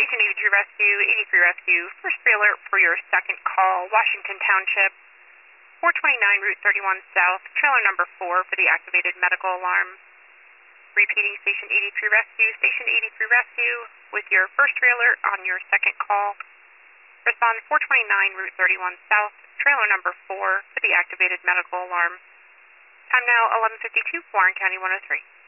Station 83 Rescue, 83 Rescue, first trailer for your second call, Washington Township, 429 Route 31 South, trailer number 4 for the activated medical alarm. Repeating Station 83 Rescue, Station 83 Rescue, with your first trailer on your second call. Respond 429 Route 31 South, trailer number 4 for the activated medical alarm. Time now 11:52, Warren County 103.